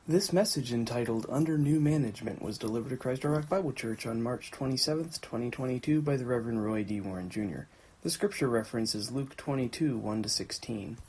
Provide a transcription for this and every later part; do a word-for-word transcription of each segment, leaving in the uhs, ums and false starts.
This message, entitled Under New Management, was delivered to Christ Our Rock Bible Church on March twenty-seventh, twenty twenty-two by the Reverend Roy D. Warren, Junior The scripture reference is Luke twenty-two, one to sixteen.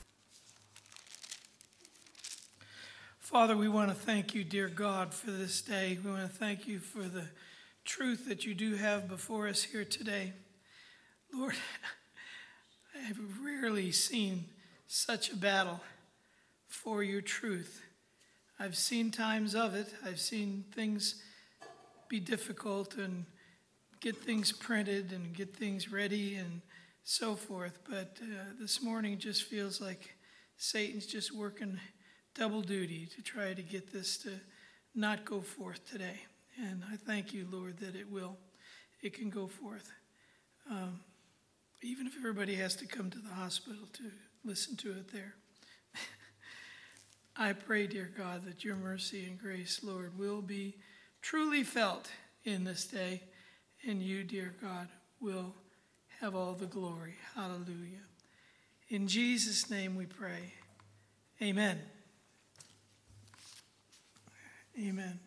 Father, we want to thank you, dear God, for this day. We want to thank you for the truth that you do have before us here today. Lord, I have rarely seen such a battle for your truth. I've seen times of it. I've seen things be difficult and get things printed and get things ready and so forth. But uh, this morning just feels like Satan's just working double duty to try to get this to not go forth today. And I thank you, Lord, that it will. It can go forth. Um, even if everybody has to come to the hospital to listen to it there. I pray, dear God, that your mercy and grace, Lord, will be truly felt in this day, and you, dear God, will have all the glory. Hallelujah. In Jesus' name we pray. Amen. Amen.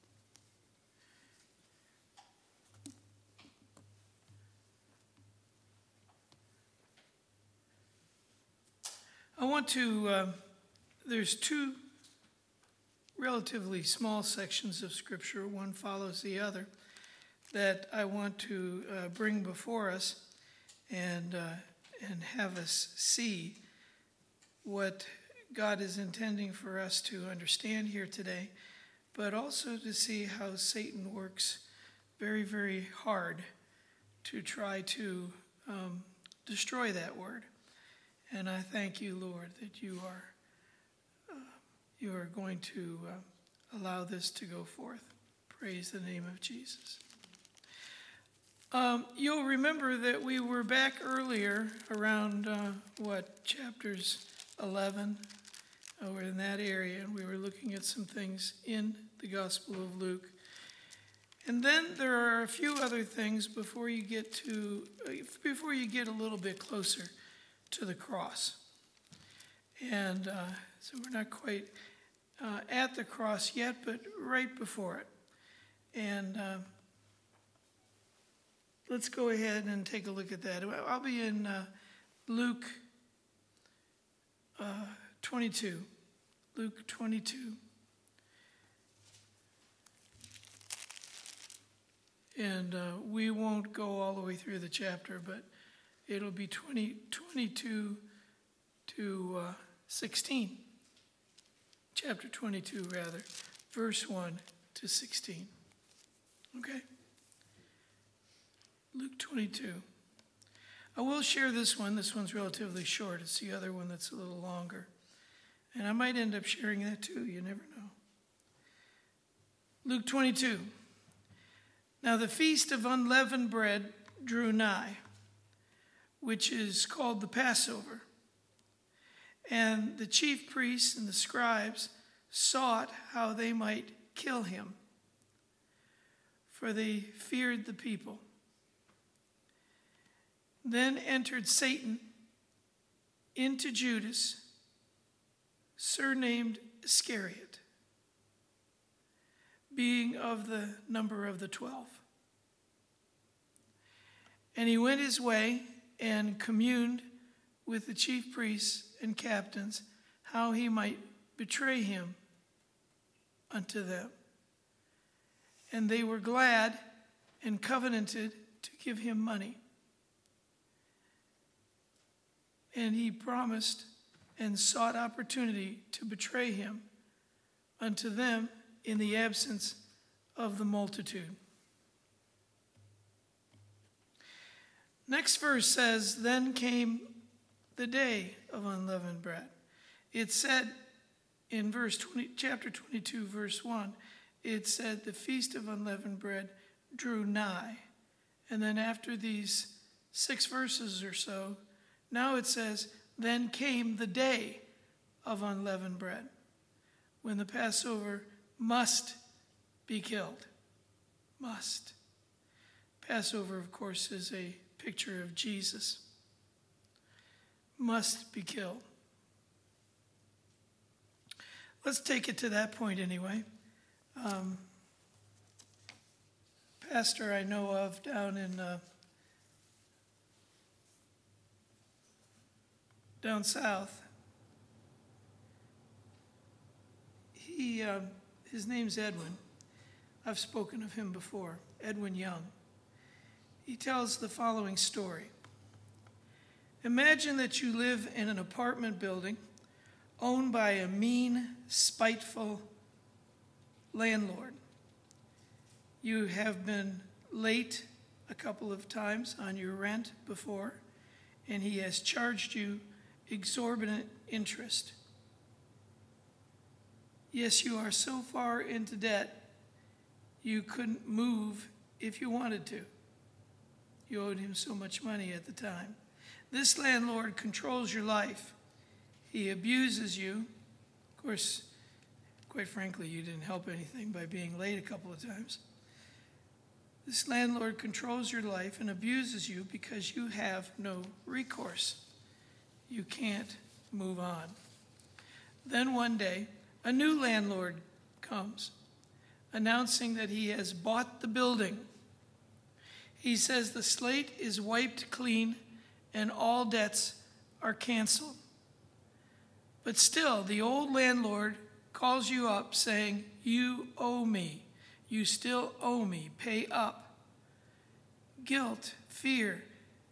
I want to... Uh, There's two relatively small sections of Scripture, one follows the other, that I want to uh, bring before us and, uh, and have us see what God is intending for us to understand here today, but also to see how Satan works very, very hard to try to um, destroy that word. And I thank you, Lord, that you are You are going to uh, allow this to go forth. Praise the name of Jesus. Um, you'll remember that we were back earlier around, uh, what, chapters eleven, or in that area, and we were looking at some things in the Gospel of Luke. And then there are a few other things before you get to, uh, before you get a little bit closer to the cross. And uh, so we're not quite uh, at the cross yet, but right before it. And uh, let's go ahead and take a look at that. I'll be in uh, Luke uh, twenty-two. Luke twenty-two. And uh, we won't go all the way through the chapter, but it'll be twenty, twenty-two to uh, sixteen. Chapter twenty-two, rather, verse one to sixteen. Okay? Luke twenty-two. I will share this one. This one's relatively short. It's the other one that's a little longer. And I might end up sharing that too. You never know. Luke twenty-two. Now the feast of unleavened bread drew nigh, which is called the Passover. And the chief priests and the scribes sought how they might kill him, for they feared the people. Then entered Satan into Judas, surnamed Iscariot, being of the number of the twelve. And he went his way and communed with the chief priests and captains how he might betray him unto them. And they were glad and covenanted to give him money. And he promised and sought opportunity to betray him unto them in the absence of the multitude. Next verse says, then came the day of unleavened bread. It said in verse twenty, chapter twenty-two, verse one, it said the feast of unleavened bread drew nigh. And then after these six verses or so, now it says, then came the day of unleavened bread, when the Passover must be killed. Must. Passover, of course, is a picture of Jesus. Must be killed. let's take it to that point anyway. Um, pastor I know of down in uh, down south, he um, his name's Edwin. I've spoken of him before, Edwin Young. He tells the following story. Imagine that you live in an apartment building owned by a mean, spiteful landlord. You have been late a couple of times on your rent before, and he has charged you exorbitant interest. Yes, you are so far into debt, you couldn't move if you wanted to. You owed him so much money at the time. This landlord controls your life. He abuses you. Of course, quite frankly, you didn't help anything by being late a couple of times. This landlord controls your life and abuses you because you have no recourse. You can't move on. Then one day, a new landlord comes, announcing that he has bought the building. He says the slate is wiped clean and all debts are canceled. But still, the old landlord calls you up saying, "You owe me. You still owe me. Pay up." Guilt, fear,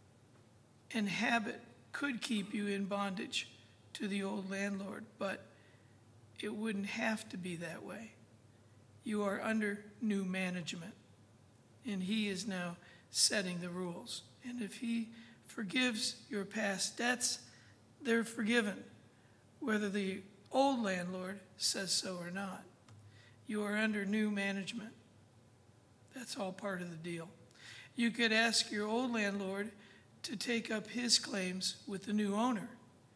and habit could keep you in bondage to the old landlord, but it wouldn't have to be that way. You are under new management, and he is now setting the rules. And if he forgives your past debts, they're forgiven, whether the old landlord says so or not. You are under new management. That's all part of the deal. You could ask your old landlord to take up his claims with the new owner,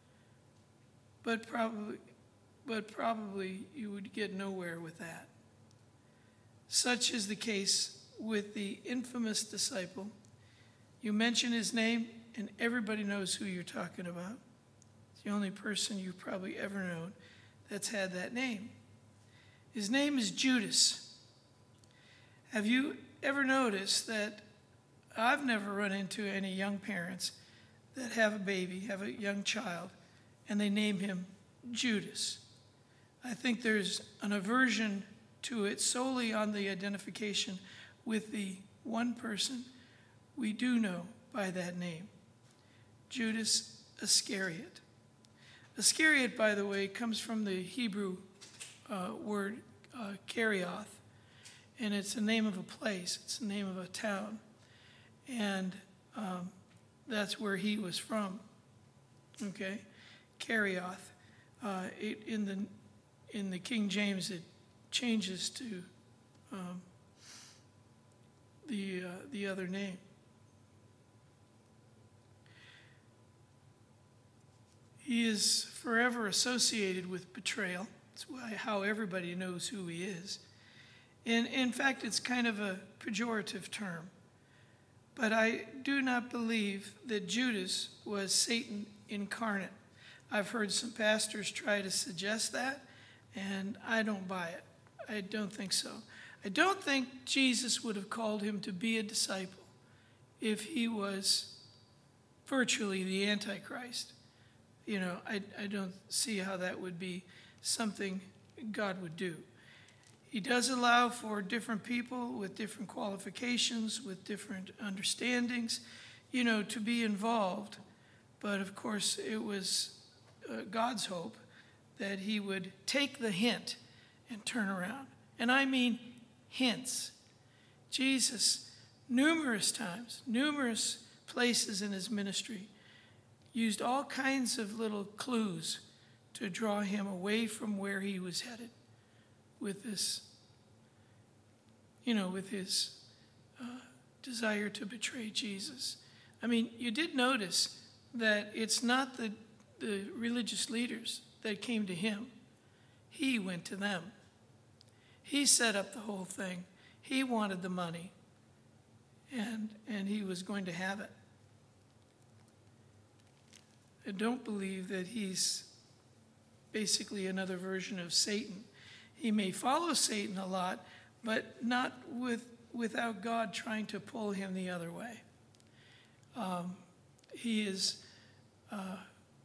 but probably, but probably you would get nowhere with that. Such is the case with the infamous disciple. You mention his name, and everybody knows who you're talking about. It's the only person you've probably ever known that's had that name. His name is Judas. Have you ever noticed that I've never run into any young parents that have a baby, have a young child, and they name him Judas? I think there's an aversion to it solely on the identification with the one person we do know by that name, Judas Iscariot. Iscariot, by the way, comes from the Hebrew uh, word uh, Kerioth, and it's the name of a place, it's the name of a town, and um, that's where he was from. Okay, Kerioth. Uh, it, in the in the King James, it changes to um, the uh, the other name. He is forever associated with betrayal. That's why, how everybody knows who he is. And in fact, it's kind of a pejorative term. But I do not believe that Judas was Satan incarnate. I've heard some pastors try to suggest that, and I don't buy it. I don't think so. I don't think Jesus would have called him to be a disciple if he was virtually the Antichrist. You know, I, I don't see how that would be something God would do. He does allow for different people with different qualifications, with different understandings, you know, to be involved. But of course, it was uh, God's hope that he would take the hint and turn around. And I mean hints. Jesus, numerous times, numerous places in his ministry, used all kinds of little clues to draw him away from where he was headed with this, you know, with his uh, desire to betray Jesus. I mean, you did notice that it's not the, the religious leaders that came to him. He went to them. He set up the whole thing. He wanted the money, and, and he was going to have it. I don't believe that he's basically another version of Satan. He may follow Satan a lot, but not with without God trying to pull him the other way. Um, he is, uh,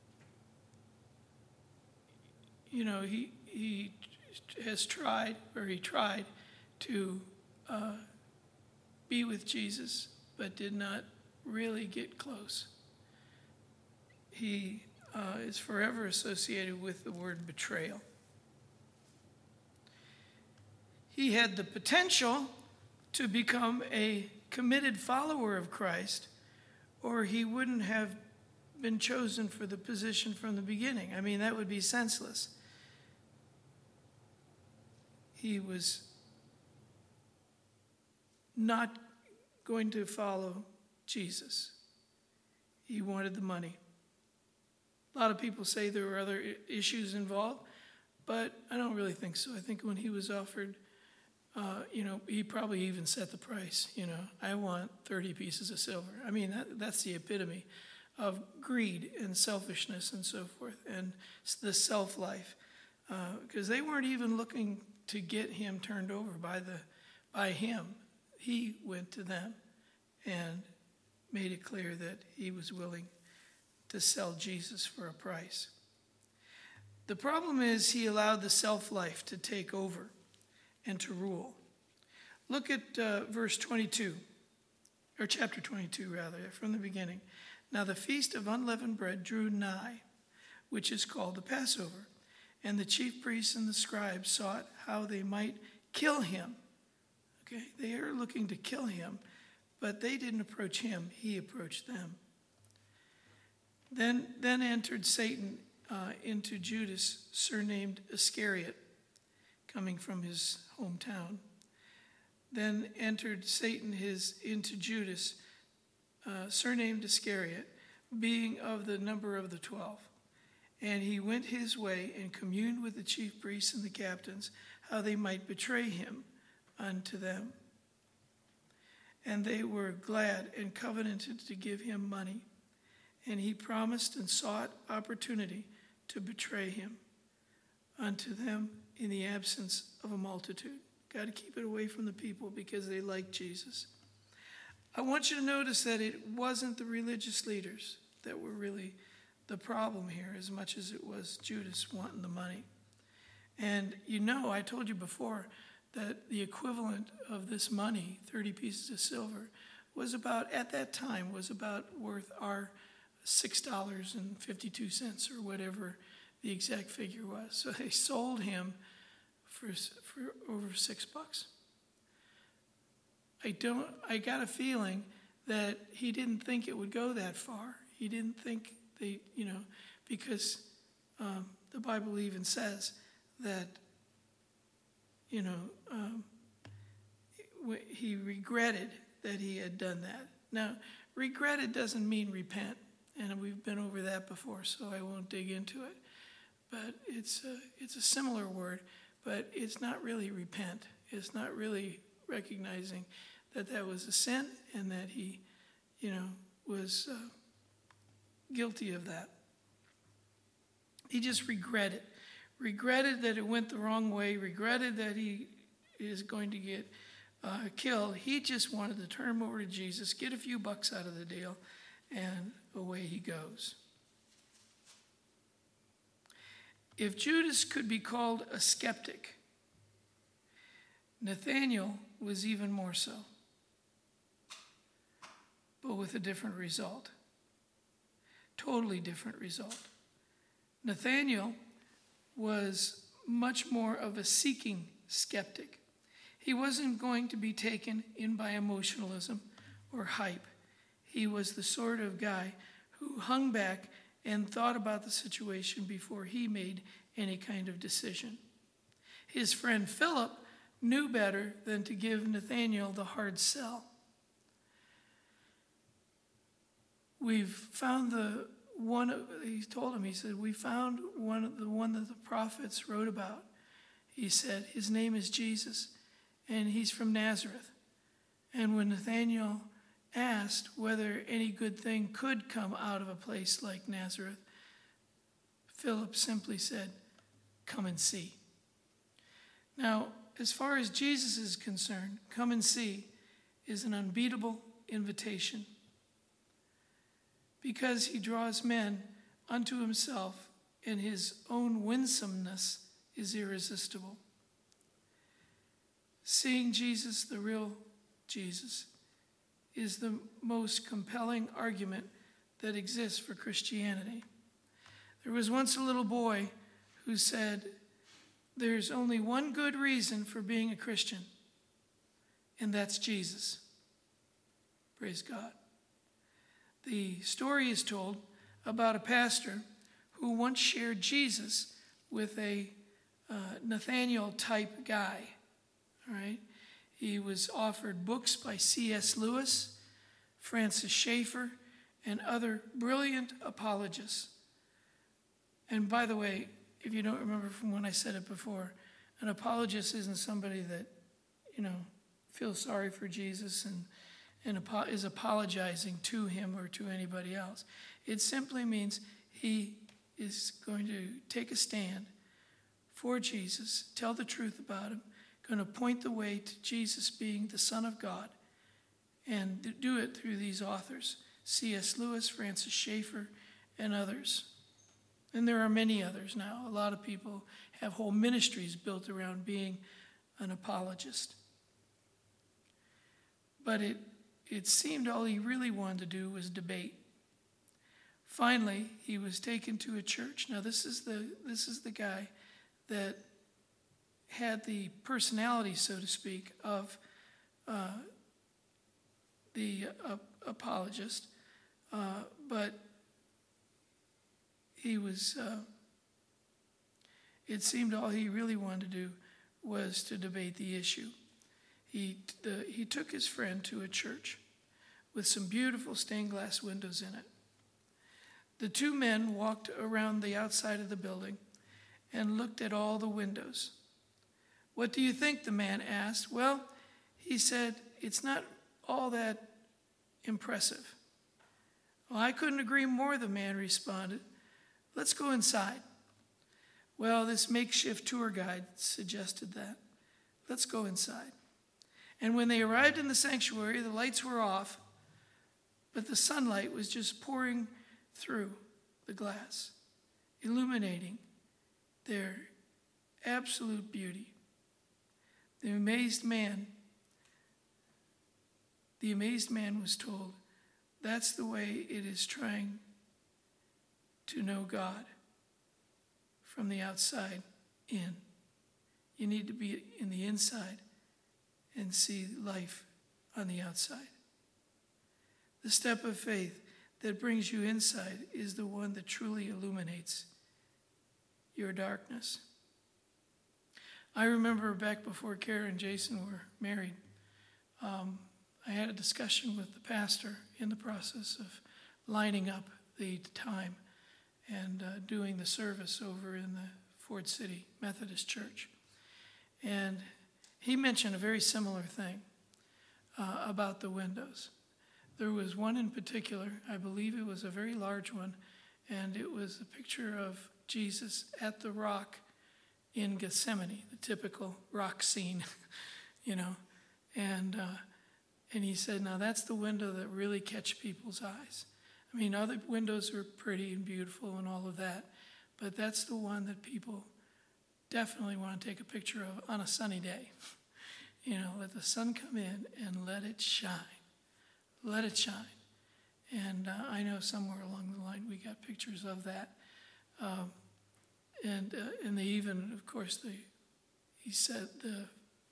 you know, he he has tried, or he tried to uh, be with Jesus, but did not really get close. He uh, is forever associated with the word betrayal. He had the potential to become a committed follower of Christ, or he wouldn't have been chosen for the position from the beginning. I mean, that would be senseless. He was not going to follow Jesus. He wanted the money. A lot of people say there were other issues involved, but I don't really think so. I think when he was offered, uh, you know, he probably even set the price. You know, I want thirty pieces of silver. I mean, that, that's the epitome of greed and selfishness and so forth, and the self-life. Because uh, they weren't even looking to get him turned over by the by him. He went to them and made it clear that he was willing to sell Jesus for a price. The problem is he allowed the self-life to take over and to rule. Look at uh, verse twenty-two, or chapter twenty-two rather, from the beginning. Now the feast of unleavened bread drew nigh, which is called the Passover. And the chief priests and the scribes sought how they might kill him. Okay, they are looking to kill him, but they didn't approach him. He approached them. Then, then entered Satan uh, into Judas, surnamed Iscariot, coming from his hometown. Then entered Satan his into Judas, uh, surnamed Iscariot, being of the number of the twelve. And he went his way and communed with the chief priests and the captains, how they might betray him unto them. And they were glad and covenanted to give him money. And he promised and sought opportunity to betray him unto them in the absence of a multitude. Got to keep it away from the people because they like Jesus. I want you to notice that it wasn't the religious leaders that were really the problem here as much as it was Judas wanting the money. And you know, I told you before that the equivalent of this money, thirty pieces of silver, was about, at that time, was about worth our six dollars and fifty-two cents or whatever the exact figure was. So they sold him for, for over six bucks. I don't, I got a feeling that he didn't think it would go that far. He didn't think they, you know, because um, the Bible even says that, you know, um, he regretted that he had done that. Now, regretted doesn't mean repent, and we've been over that before, so I won't dig into it. But it's a, it's a similar word, but it's not really repent. It's not really recognizing that that was a sin and that he, you know, was uh, guilty of that. He just regretted. Regretted that it went the wrong way, regretted that he is going to get uh, killed. He just wanted to turn him over to Jesus, get a few bucks out of the deal, and away he goes. If Judas could be called a skeptic, Nathanael was even more so, but with a different result. Totally different result. Nathanael was much more of a seeking skeptic. He wasn't going to be taken in by emotionalism or hype. He was the sort of guy who hung back and thought about the situation before he made any kind of decision. His friend Philip knew better than to give Nathanael the hard sell. We've found the one, he told him, he said, we found one, the one that the prophets wrote about. He said, his name is Jesus, and he's from Nazareth. And when Nathanael asked whether any good thing could come out of a place like Nazareth, Philip simply said, come and see. Now, as far as Jesus is concerned, come and see is an unbeatable invitation because he draws men unto himself, and his own winsomeness is irresistible. Seeing Jesus, the real Jesus, is the most compelling argument that exists for Christianity. There was once a little boy who said, there's only one good reason for being a Christian, and that's Jesus. Praise God. The story is told about a pastor who once shared Jesus with a uh, Nathaniel-type guy. All right? He was offered books by C S Lewis, Francis Schaeffer, and other brilliant apologists. And by the way, if you don't remember from when I said it before, an apologist isn't somebody that, you know, feels sorry for Jesus and, and is apologizing to him or to anybody else. It simply means he is going to take a stand for Jesus, tell the truth about him, going to point the way to Jesus being the Son of God, and do it through these authors, C S Lewis, Francis Schaeffer, and others. And there are many others now. A lot of people have whole ministries built around being an apologist. But it, it seemed all he really wanted to do was debate. Finally, he was taken to a church. Now, this is the, this is the guy that had the personality, so to speak, of uh, the uh, apologist, uh, but he was, uh, it seemed all he really wanted to do was to debate the issue. He, the, he took his friend to a church with some beautiful stained glass windows in it. The two men walked around the outside of the building and looked at all the windows. What do you think? The man asked. Well, he said, it's not all that impressive. Well, I couldn't agree more, the man responded. Let's go inside. Well, this makeshift tour guide suggested that. Let's go inside. And when they arrived in the sanctuary, the lights were off, but the sunlight was just pouring through the glass, illuminating their absolute beauty. The amazed man, the amazed man was told, that's the way it is trying to know God from the outside in. You need to be in the inside and see life on the outside. The step of faith that brings you inside is the one that truly illuminates your darkness. I remember back before Kara and Jason were married, um, I had a discussion with the pastor in the process of lining up the time and uh, doing the service over in the Ford City Methodist Church. And he mentioned a very similar thing uh, about the windows. There was one in particular, I believe it was a very large one, and it was a picture of Jesus at the rock in Gethsemane, the typical rock scene, you know. And uh, and he said, now that's the window that really catch people's eyes. I mean, other windows are pretty and beautiful and all of that, but that's the one that people definitely want to take a picture of on a sunny day. You know, let the sun come in and let it shine. Let it shine. And uh, I know somewhere along the line we got pictures of that. Um, and uh, and they even, of course, the he said the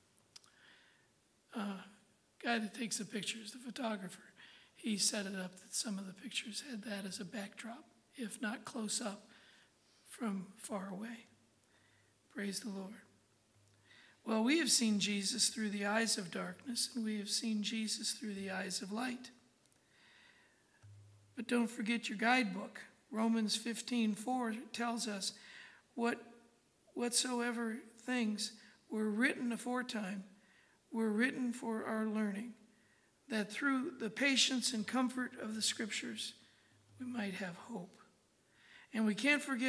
uh, guy that takes the pictures, the photographer, he set it up that some of the pictures had that as a backdrop, if not close up from far away. Praise the Lord. Well, we have seen Jesus through the eyes of darkness, and we have seen Jesus through the eyes of light. But don't forget your guidebook. Romans fifteen four tells us what whatsoever things were written aforetime were written for our learning, that through the patience and comfort of the Scriptures we might have hope. And we can't forget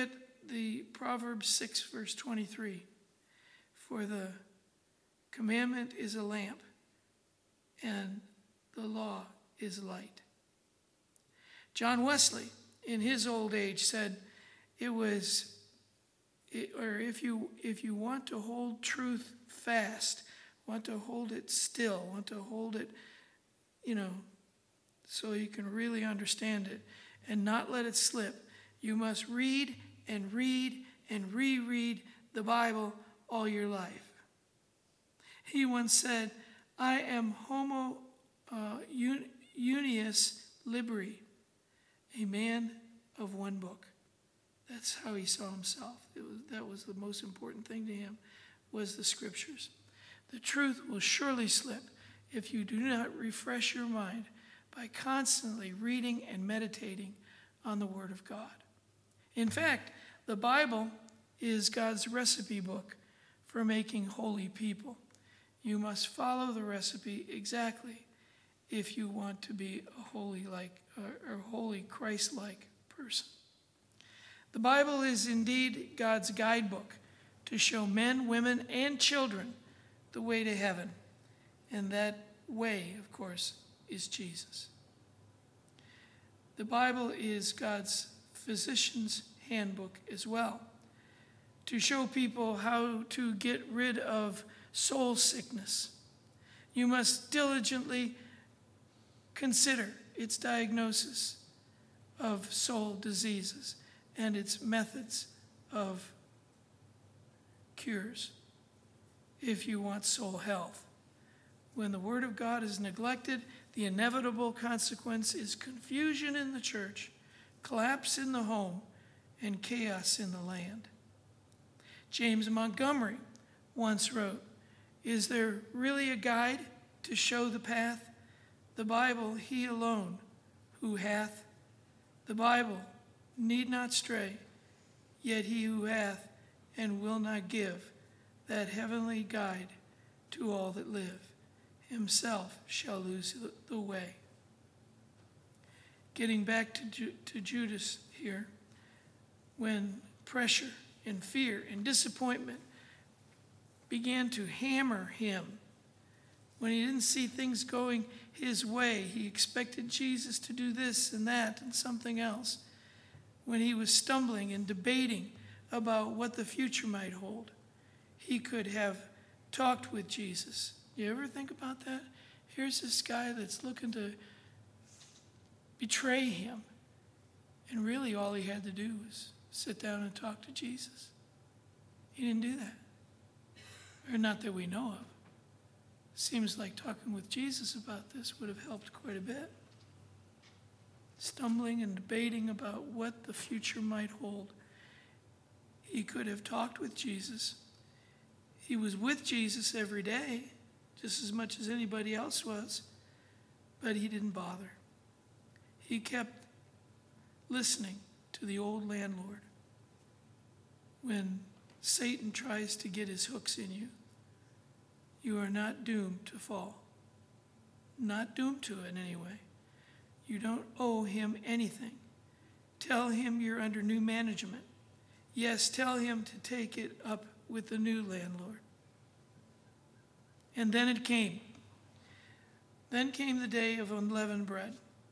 the Proverbs six, verse twenty-three. For the commandment is a lamp, and the law is light. John Wesley, in his old age, said it was, it, or if you if you want to hold truth fast, want to hold it still, want to hold it, you know, so you can really understand it and not let it slip, you must read and read and reread the Bible all your life. He once said, I am homo uh, un, unius libri, a man of one book. That's how he saw himself. It was, that was the most important thing to him, was the scriptures. The truth will surely slip if you do not refresh your mind by constantly reading and meditating on the Word of God. In fact, the Bible is God's recipe book for making holy people. You must follow the recipe exactly if you want to be a holy like or, or holy Christ-like person. The Bible is indeed God's guidebook to show men, women, and children the way to heaven. And that way, of course, is Jesus. The Bible is God's physician's handbook as well, to show people how to get rid of soul sickness. You must diligently consider its diagnosis of soul diseases and its methods of cures if you want soul health. When the Word of God is neglected, the inevitable consequence is confusion in the church, collapse in the home, and chaos in the land. James Montgomery once wrote, is there really a guide to show the path? The Bible, he alone who hath. The Bible need not stray, yet he who hath and will not give that heavenly guide to all that live, himself shall lose the way. Getting back to, Ju- to Judas here, when pressure and fear and disappointment began to hammer him, when he didn't see things going his way, he expected Jesus to do this and that and something else. When he was stumbling and debating about what the future might hold, he could have talked with Jesus. You ever think about that? Here's this guy that's looking to betray him, and really all he had to do was sit down and talk to Jesus. He didn't do that. Or not that we know of. Seems like talking with Jesus about this would have helped quite a bit. Stumbling and debating about what the future might hold. He could have talked with Jesus. He was with Jesus every day, just as much as anybody else was, but he didn't bother. He kept listening to the old landlord. When Satan tries to get his hooks in you, you are not doomed to fall. Not doomed to it anyway. You don't owe him anything. Tell him you're under new management. Yes, tell him to take it up with the new landlord. And then it came. Then came the day of unleavened bread,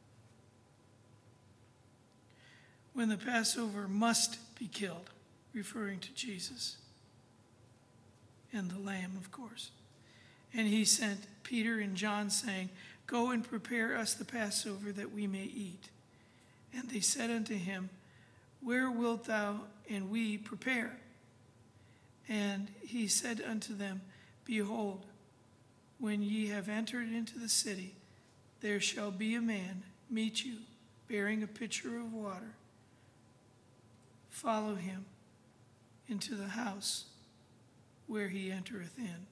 when the Passover must be killed, referring to Jesus and the Lamb, of course. And he sent Peter and John, saying, go and prepare us the Passover that we may eat. And they said unto him, where wilt thou and we prepare? And he said unto them, behold, when ye have entered into the city, there shall be a man meet you, bearing a pitcher of water. Follow him into the house where he entereth in.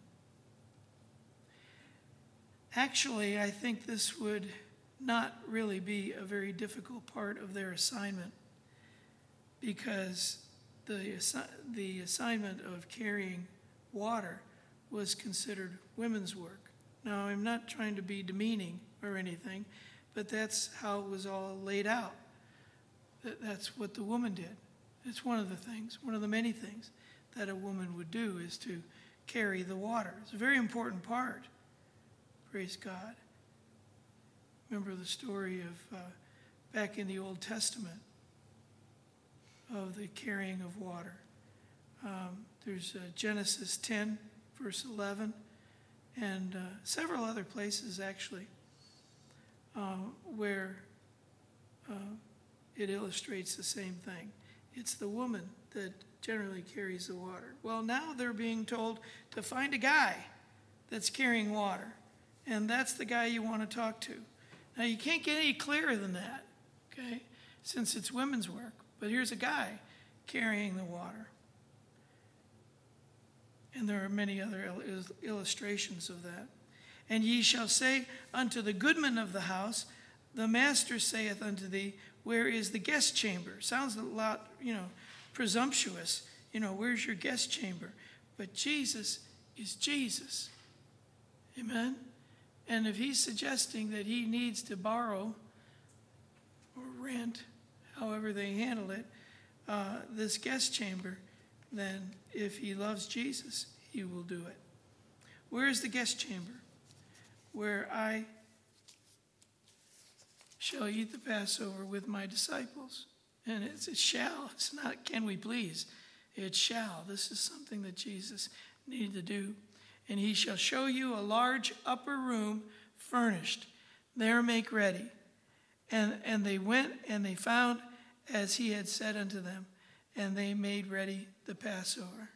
Actually, I think this would not really be a very difficult part of their assignment, because the, assi- the assignment of carrying water was considered women's work. Now, I'm not trying to be demeaning or anything, but that's how it was all laid out. That, that's what the woman did. It's one of the things, one of the many things that a woman would do is to carry the water. It's a very important part. Praise God. Remember the story of uh, back in the Old Testament of the carrying of water. Um, there's uh, Genesis ten, verse eleven, and uh, several other places actually uh, where uh, it illustrates the same thing. It's the woman that generally carries the water. Well, now they're being told to find a guy that's carrying water, and that's the guy you want to talk to. Now, you can't get any clearer than that, okay, since it's women's work. But here's a guy carrying the water. And there are many other il- illustrations of that. And ye shall say unto the goodman of the house, the master saith unto thee, where is the guest chamber? Sounds a lot, you know, presumptuous. You know, where's your guest chamber? But Jesus is Jesus. Amen? And if he's suggesting that he needs to borrow or rent, however they handle it, uh, this guest chamber, then if he loves Jesus, he will do it. Where is the guest chamber? Where I shall eat the Passover with my disciples. And it's a shall. It's not can we please. It's shall. This is something that Jesus needed to do. And he shall show you a large upper room furnished. There make ready. And, and they went and they found as he had said unto them, and they made ready the Passover.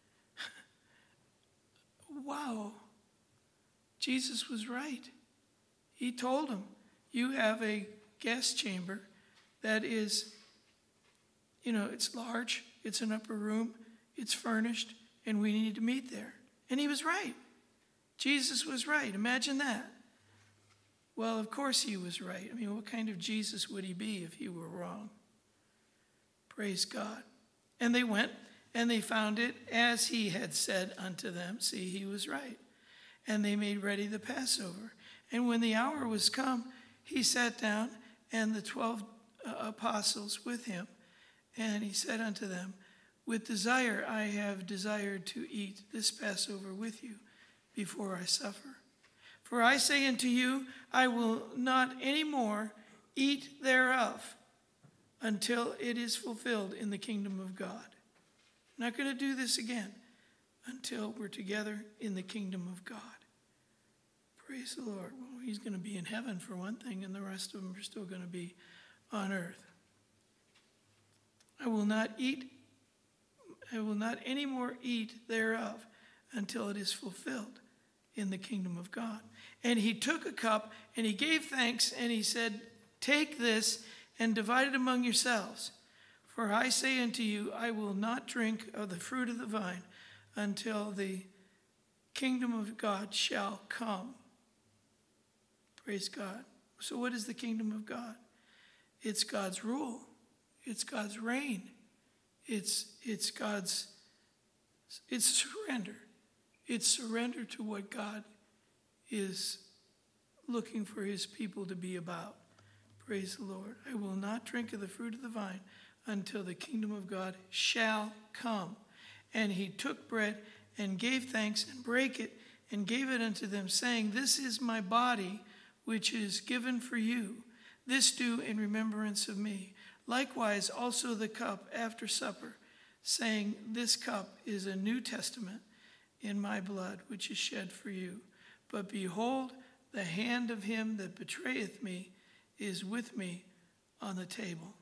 Wow. Jesus was right. He told them, you have a guest chamber that is, you know, it's large, it's an upper room, it's furnished, and we need to meet there. And he was right. Jesus was right. Imagine that. Well, of course he was right. I mean, what kind of Jesus would he be if he were wrong? Praise God. And they went and they found it as he had said unto them. See, he was right. And they made ready the Passover. And when the hour was come, he sat down and the twelve uh, apostles with him. And he said unto them, with desire I have desired to eat this Passover with you before I suffer. For I say unto you, I will not any more eat thereof until it is fulfilled in the kingdom of God. I'm not going to do this again until we're together in the kingdom of God. Praise the Lord. Well, he's going to be in heaven for one thing, and the rest of them are still going to be on earth. I will not eat, I will not any more eat thereof until it is fulfilled in the kingdom of God. And he took a cup, and he gave thanks, and he said, take this and divide it among yourselves. For I say unto you, I will not drink of the fruit of the vine until the kingdom of God shall come. Praise God. So what is the kingdom of God? It's God's rule. It's God's reign. It's, it's God's, it's surrender. It's surrender to what God is looking for his people to be about. Praise the Lord. I will not drink of the fruit of the vine until the kingdom of God shall come. And he took bread and gave thanks and brake it and gave it unto them, saying, this is my body, which is given for you. This do in remembrance of me. Likewise also the cup after supper, saying, this cup is a New Testament in my blood, which is shed for you. But behold, the hand of him that betrayeth me is with me on the table.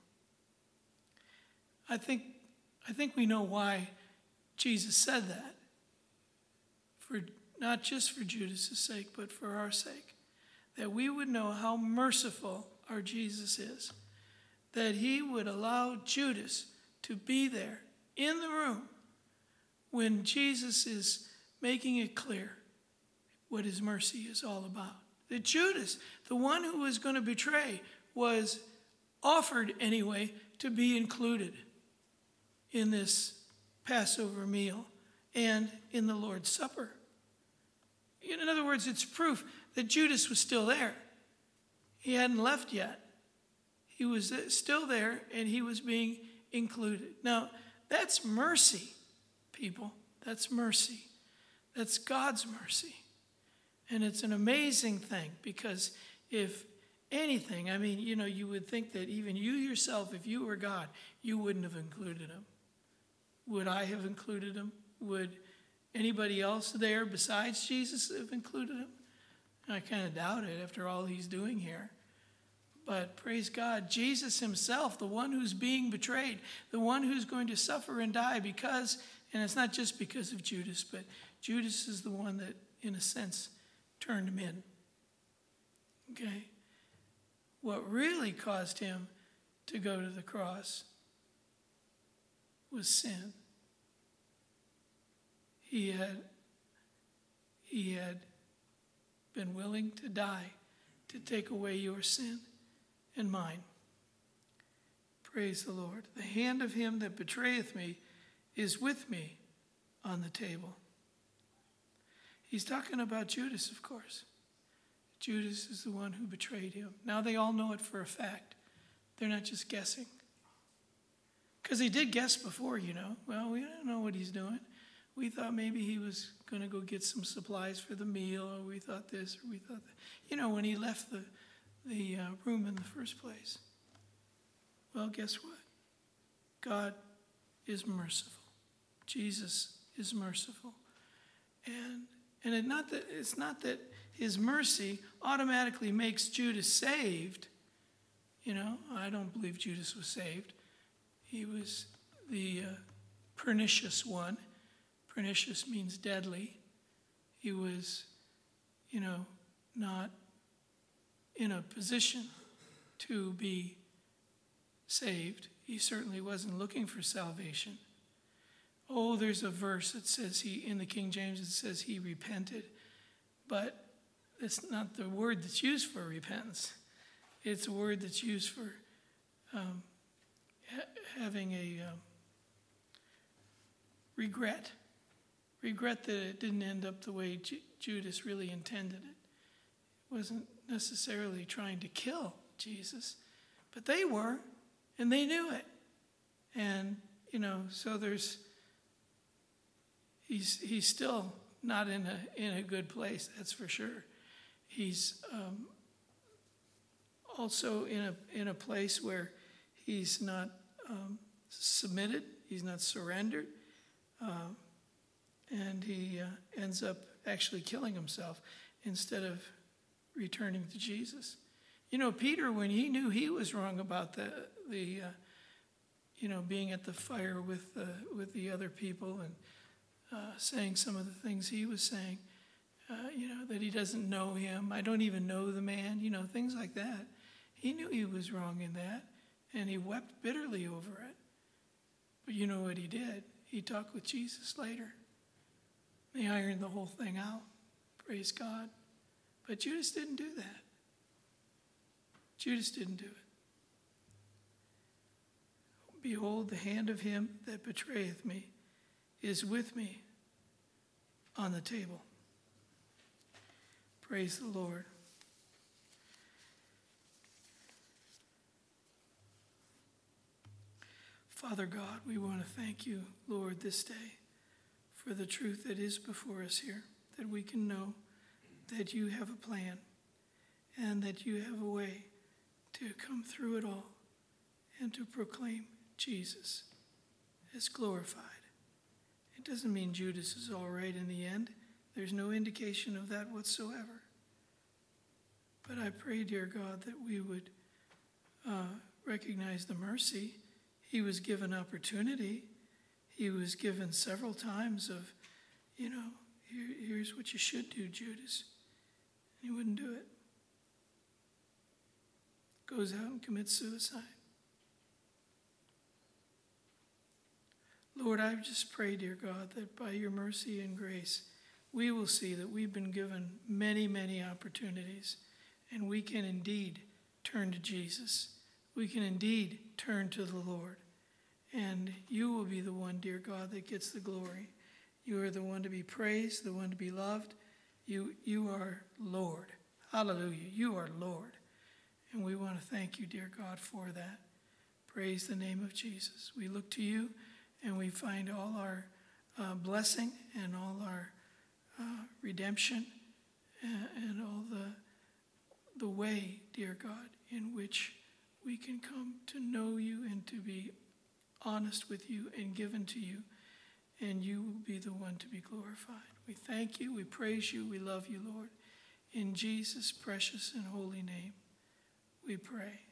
I think, I think we know why Jesus said that. For not just for Judas' sake, but for our sake. That we would know how merciful our Jesus is. That he would allow Judas to be there in the room when Jesus is making it clear what his mercy is all about. That Judas, the one who was going to betray, was offered anyway to be included in this Passover meal and in the Lord's Supper. In other words, it's proof that Judas was still there. He hadn't left yet. He was still there, and he was being included. Now, that's mercy, people. That's mercy. That's God's mercy. And it's an amazing thing, because if anything, I mean, you know, you would think that even you yourself, if you were God, you wouldn't have included him. Would I have included him? Would anybody else there besides Jesus have included him? I kind of doubt it after all he's doing here. But praise God, Jesus himself, the one who's being betrayed, the one who's going to suffer and die because, and it's not just because of Judas, but Judas is the one that, in a sense, turned him in. Okay? What really caused him to go to the cross was sin. He had, he had been willing to die to take away your sin and mine. Praise the Lord. The hand of him that betrayeth me is with me on the table. He's talking about Judas, of course. Judas is the one who betrayed him. Now they all know it for a fact. They're not just guessing. Because he did guess before, you know. Well, we don't know what he's doing. We thought maybe he was going to go get some supplies for the meal, or we thought this, or we thought that. You know, when he left the, the uh, room in the first place. Well, guess what? God is merciful. Jesus is merciful. And and it not that it's not that his mercy automatically makes Judas saved. You know, I don't believe Judas was saved. He was the uh, pernicious one. Pernicious means deadly. He was, you know, not in a position to be saved. He certainly wasn't looking for salvation. Oh, there's a verse that says he, in the King James, it says he repented. But it's not the word that's used for repentance. It's a word that's used for um, ha- having a um, regret. Regret that it didn't end up the way Ju- Judas really intended it. It wasn't necessarily trying to kill Jesus, but they were, and they knew it. And, you know, so there's, he's he's still not in a in a good place, that's for sure. He's um, also in a in a place where he's not um, submitted, he's not surrendered, uh, and he uh, ends up actually killing himself instead of returning to Jesus. You know, Peter, when he knew he was wrong about the the uh, you know being at the fire with uh, with the other people and uh, saying some of the things he was saying, uh, you know, that he doesn't know him. I don't even know the man. You know, things like that. He knew he was wrong in that, and he wept bitterly over it. But you know what he did? He talked with Jesus later. They ironed the whole thing out. Praise God. But Judas didn't do that. Judas didn't do it. Behold, the hand of him that betrayeth me is with me on the table. Praise the Lord. Father God, we want to thank you, Lord, this day for the truth that is before us here, that we can know that you have a plan and that you have a way to come through it all and to proclaim Jesus as glorified. It doesn't mean Judas is all right in the end. There's no indication of that whatsoever. But I pray, dear God, that we would uh, recognize the mercy. He was given opportunity. He was given several times of, you know, Here, here's what you should do, Judas. And he wouldn't do it. Goes out and commits suicide. Lord, I just pray, dear God, that by your mercy and grace, we will see that we've been given many, many opportunities, and we can indeed turn to Jesus. We can indeed turn to the Lord. And you will be the one, dear God, that gets the glory. You are the one to be praised, the one to be loved. You, you are Lord. Hallelujah. You are Lord. And we want to thank you, dear God, for that. Praise the name of Jesus. We look to you and we find all our uh, blessing and all our uh, redemption and, and all the, the way, dear God, in which we can come to know you and to be honest with you and given to you, and you will be the one to be glorified. We thank you, we praise you, we love you, Lord. In Jesus' precious and holy name, we pray.